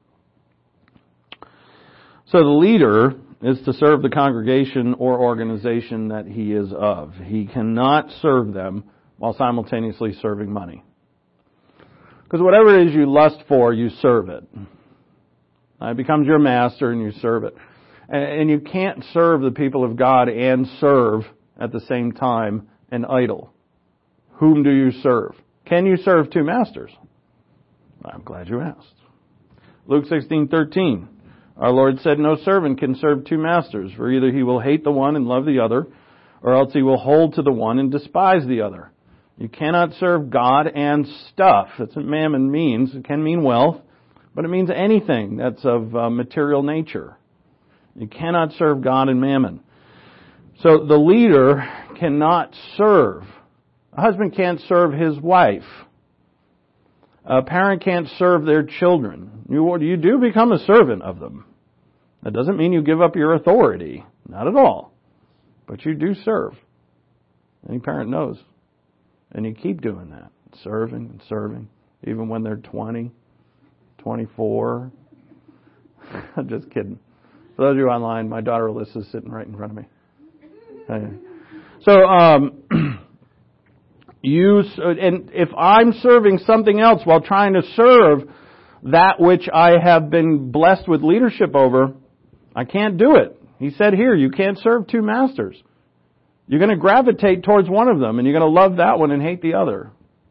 So the leader is to serve the congregation or organization that he is of. He cannot serve them while simultaneously serving money. Because whatever it is you lust for, you serve it. It becomes your master and you serve it. And you can't serve the people of God and serve at the same time an idol. Whom do you serve? Can you serve two masters? I'm glad you asked. Luke sixteen thirteen. Our Lord said, no servant can serve two masters, for either he will hate the one and love the other, or else he will hold to the one and despise the other. You cannot serve God and stuff. That's what mammon means. It can mean wealth, but it means anything that's of uh, material nature. You cannot serve God and mammon. So the leader cannot serve. A husband can't serve his wife. A parent can't serve their children. You, you do become a servant of them. That doesn't mean you give up your authority. Not at all. But you do serve. Any parent knows. And you keep doing that. Serving and serving. Even when they're twenty, twenty-four. I'm just kidding. For those of you online, my daughter Alyssa is sitting right in front of me. So, um... You, and if I'm serving something else while trying to serve that which I have been blessed with leadership over, I can't do it. He said here, you can't serve two masters. You're going to gravitate towards one of them, and you're going to love that one and hate the other.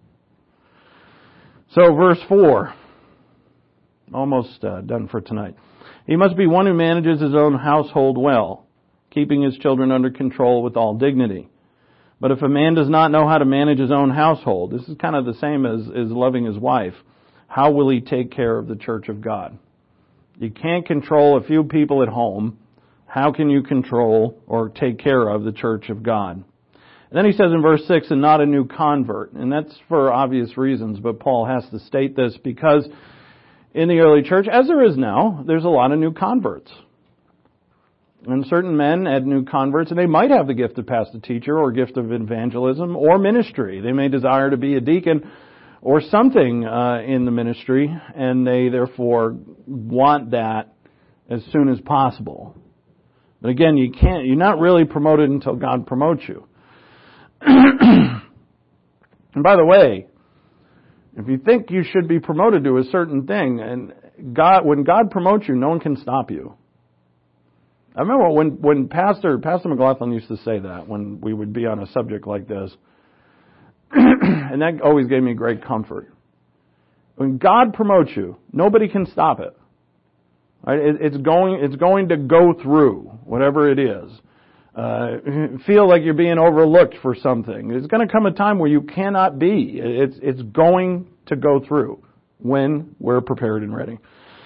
So verse four, almost uh, done for tonight. He must be one who manages his own household well, keeping his children under control with all dignity. But if a man does not know how to manage his own household, this is kind of the same as, as loving his wife, how will he take care of the church of God? You can't control a few people at home. How can you control or take care of the church of God? And then he says in verse six, and not a new convert. And that's for obvious reasons, but Paul has to state this because in the early church, as there is now, there's a lot of new converts. And certain men had new converts, and they might have the gift of pastor teacher or gift of evangelism or ministry. They may desire to be a deacon or something uh, in the ministry, and they therefore want that as soon as possible. But again, you can't. You're not really promoted until God promotes you. And by the way, if you think you should be promoted to a certain thing, and God, when God promotes you, no one can stop you. I remember when, when Pastor, Pastor McLaughlin used to say that when we would be on a subject like this. And that always gave me great comfort. When God promotes you, nobody can stop it. Right? It, it's going, it's going to go through, whatever it is. Uh, feel like you're being overlooked for something. There's going to come a time where you cannot be. It's, it's going to go through when we're prepared and ready.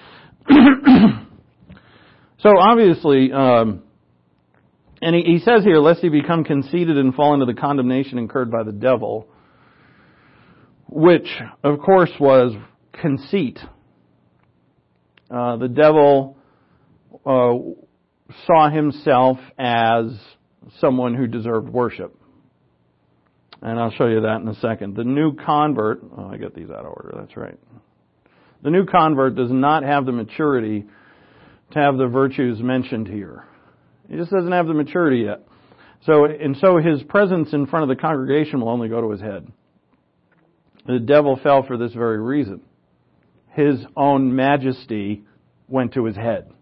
So obviously, um, and he, he says here, lest he become conceited and fall into the condemnation incurred by the devil, which, of course, was conceit. Uh, the devil uh, saw himself as someone who deserved worship. And I'll show you that in a second. The new convert, oh, I get these out of order, that's right. The new convert does not have the maturity to have the virtues mentioned here. He just doesn't have the maturity yet. So, and so his presence in front of the congregation will only go to his head. The devil fell for this very reason. His own majesty went to his head.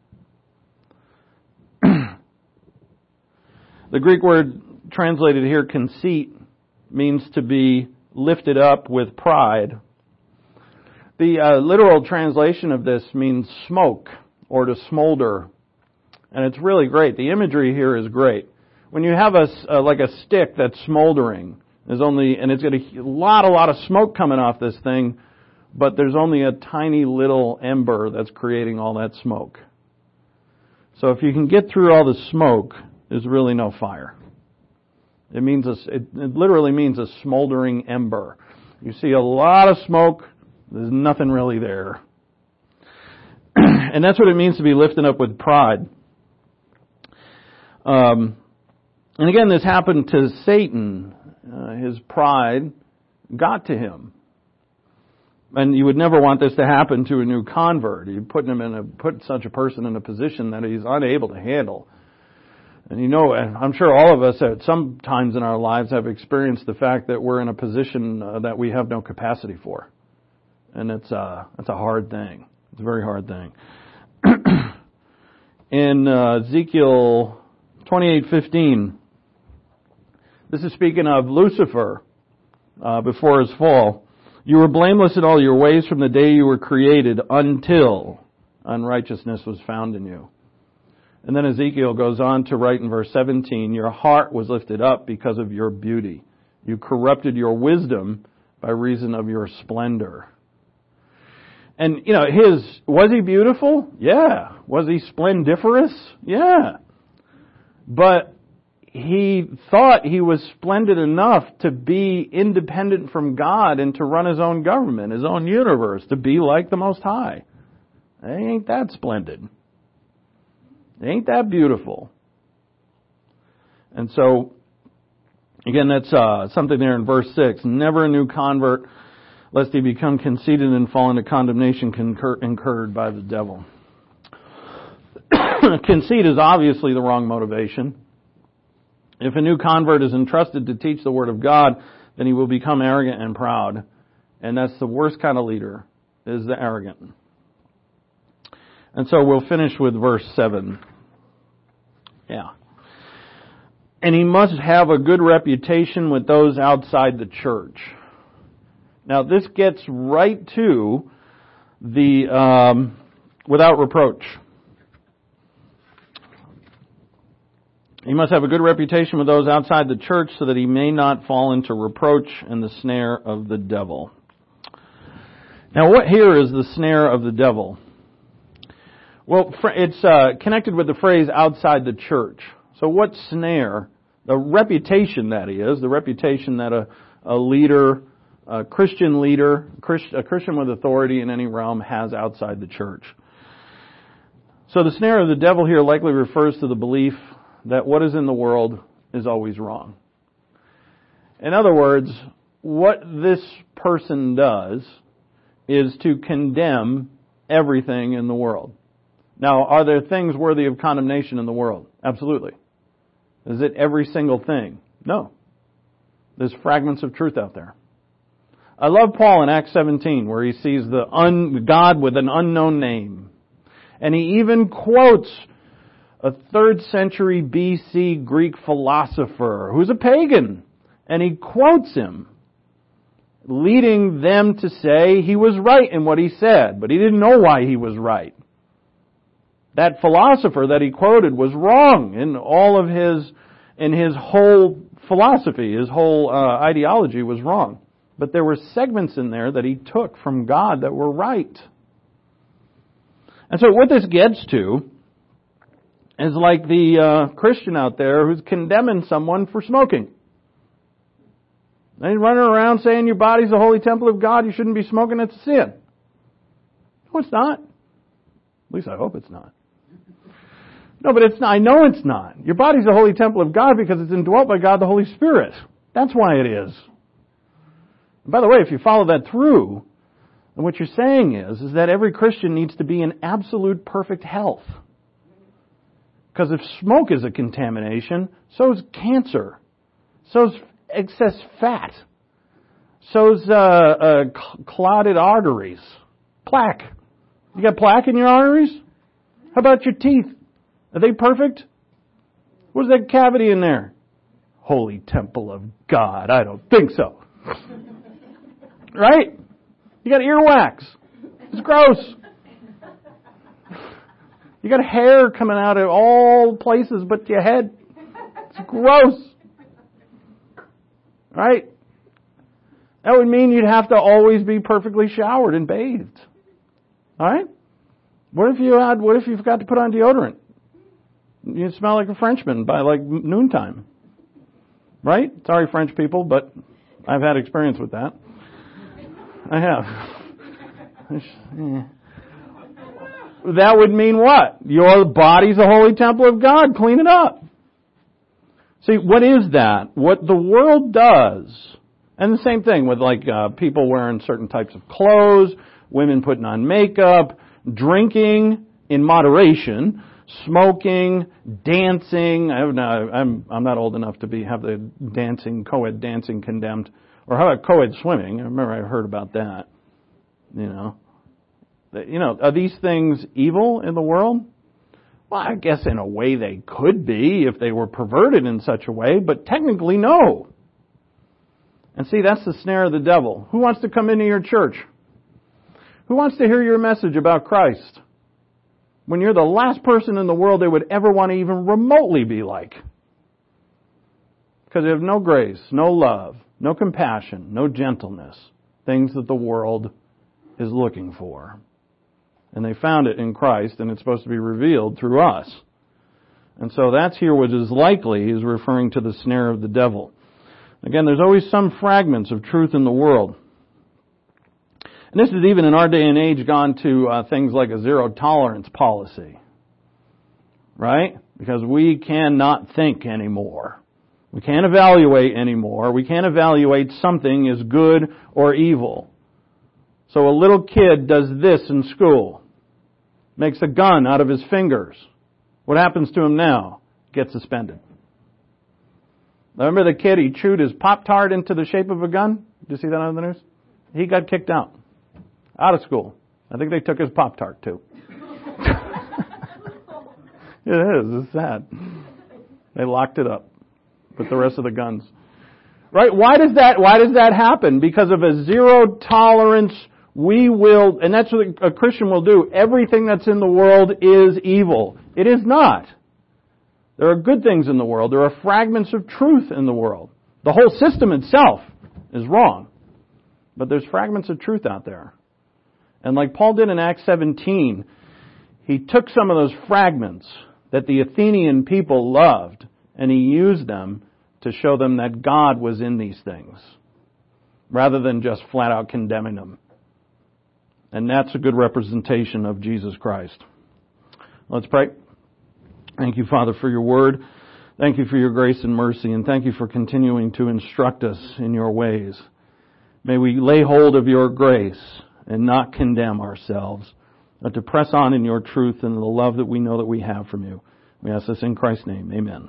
The Greek word translated here, conceit, means to be lifted up with pride. The uh, literal translation of this means smoke, or to smolder. And it's really great. The imagery here is great. When you have a, uh, like a stick that's smoldering, there's only, and it's got a lot, a lot of smoke coming off this thing, but there's only a tiny little ember that's creating all that smoke. So if you can get through all the smoke, there's really no fire. It means a, it, it literally means a smoldering ember. You see a lot of smoke, there's nothing really there. And that's what it means to be lifted up with pride. Um, and again, this happened to Satan. Uh, his pride got to him. And you would never want this to happen to a new convert. You put him in a, put such a person in a position that he's unable to handle. And you know, I'm sure all of us at some times in our lives have experienced the fact that we're in a position uh, that we have no capacity for. And it's uh, it's a hard thing. It's a very hard thing. In uh, Ezekiel twenty-eight fifteen, this is speaking of Lucifer uh, before his fall. You were blameless in all your ways from the day you were created until unrighteousness was found in you. And then Ezekiel goes on to write in verse seventeen, your heart was lifted up because of your beauty. You corrupted your wisdom by reason of your splendor. And, you know, his, was he beautiful? Yeah. Was he splendiferous? Yeah. But he thought he was splendid enough to be independent from God and to run his own government, his own universe, to be like the Most High. It ain't that splendid. It ain't that beautiful. And so, again, that's uh, something there in verse six. Never a new convert, lest he become conceited and fall into condemnation concur- incurred by the devil. Conceit is obviously the wrong motivation. If a new convert is entrusted to teach the Word of God, then he will become arrogant and proud. And that's the worst kind of leader, is the arrogant. And so we'll finish with verse seven. Yeah. And he must have a good reputation with those outside the church. Now this gets right to the um, without reproach. He must have a good reputation with those outside the church so that he may not fall into reproach and the snare of the devil. Now what here is the snare of the devil? Well, it's uh, connected with the phrase outside the church. So what snare? The reputation that he is, the reputation that a, a leader, a Christian leader, a Christian with authority in any realm has outside the church. So the snare of the devil here likely refers to the belief that what is in the world is always wrong. In other words, what this person does is to condemn everything in the world. Now, are there things worthy of condemnation in the world? Absolutely. Is it every single thing? No. There's fragments of truth out there. I love Paul in Acts seventeen where he sees the un, God with an unknown name. And he even quotes a third century B C Greek philosopher who's a pagan. And he quotes him, leading them to say he was right in what he said, but he didn't know why he was right. That philosopher that he quoted was wrong in all of his, in his whole philosophy, his whole uh, ideology was wrong. But there were segments in there that he took from God that were right. And so what this gets to is like the uh, Christian out there who's condemning someone for smoking. And he's running around saying your body's the holy temple of God, you shouldn't be smoking, it's a sin. No, it's not. At least I hope it's not. No, but it's not. I know it's not. Your body's the holy temple of God because it's indwelt by God the Holy Spirit. That's why it is. And by the way, if you follow that through, then what you're saying is, is that every Christian needs to be in absolute perfect health. Because if smoke is a contamination, so is cancer. So is excess fat. So is uh, uh, clotted arteries. Plaque. You got plaque in your arteries? How about your teeth? Are they perfect? What's that cavity in there? Holy temple of God. I don't think so. Right? You got earwax. It's gross. You got hair coming out of all places but your head. It's gross. Right? That would mean you'd have to always be perfectly showered and bathed. Alright? What if you had, what if you forgot to put on deodorant? You smell like a Frenchman by like noontime. Right? Sorry, French people, but I've had experience with that. I have. That would mean what? Your body's a holy temple of God. Clean it up. See, what is that? What the world does And the same thing with like uh, people wearing certain types of clothes, women putting on makeup, drinking in moderation, smoking, dancing. I have not, I'm I'm not old enough to be have the dancing, co-ed dancing condemned. Or how about co-ed swimming? I remember I heard about that. You know, you know, are these things evil in the world? Well, I guess in a way they could be if they were perverted in such a way, but technically no. And see, that's the snare of the devil. Who wants to come into your church? Who wants to hear your message about Christ when you're the last person in the world they would ever want to even remotely be like? Because you have no grace, no love, no compassion, no gentleness, things that the world is looking for. And they found it in Christ, and it's supposed to be revealed through us. And so that's here what is likely is referring to the snare of the devil. Again, there's always some fragments of truth in the world. And this is even in our day and age gone to uh, things like a zero tolerance policy. Right? Because we cannot think anymore. We can't evaluate anymore. We can't evaluate something as good or evil. So a little kid does this in school. Makes a gun out of his fingers. What happens to him now? Gets suspended. Remember the kid, he chewed his Pop-Tart into the shape of a gun? Did you see that on the news? He got kicked out. Out of school. I think they took his Pop-Tart too. It is. It's sad. They locked it up with the rest of the guns. Right? Why does that, why does that happen? Because of a zero tolerance, we will, and that's what a Christian will do. Everything that's in the world is evil. It is not. There are good things in the world. There are fragments of truth in the world. The whole system itself is wrong. But there's fragments of truth out there. And like Paul did in Acts seventeen, he took some of those fragments that the Athenian people loved, and he used them to show them that God was in these things, rather than just flat out condemning them. And that's a good representation of Jesus Christ. Let's pray. Thank you, Father, for your word. Thank you for your grace and mercy, and thank you for continuing to instruct us in your ways. May we lay hold of your grace and not condemn ourselves, but to press on in your truth and the love that we know that we have from you. We ask this in Christ's name. Amen.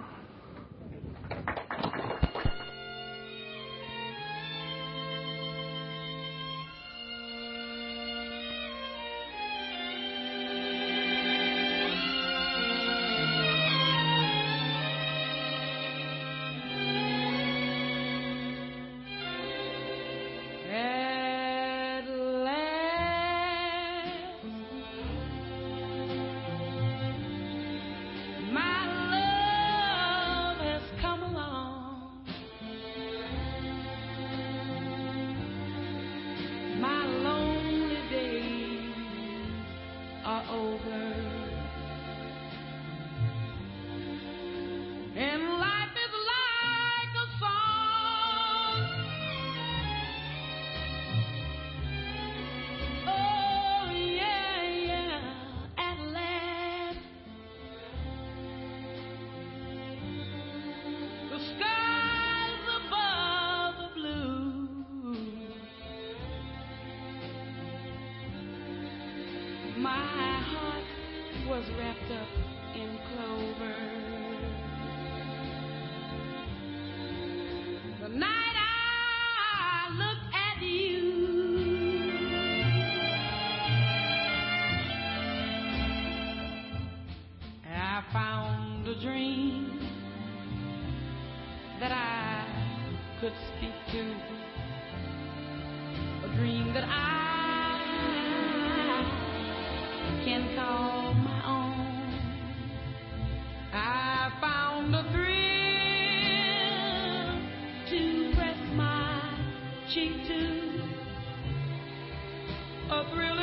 My heart was wrapped up in clover. The night I looked at you, I found a dream that I could speak to, a dream that I can call my own. I found a thrill to press my cheek to, a thrill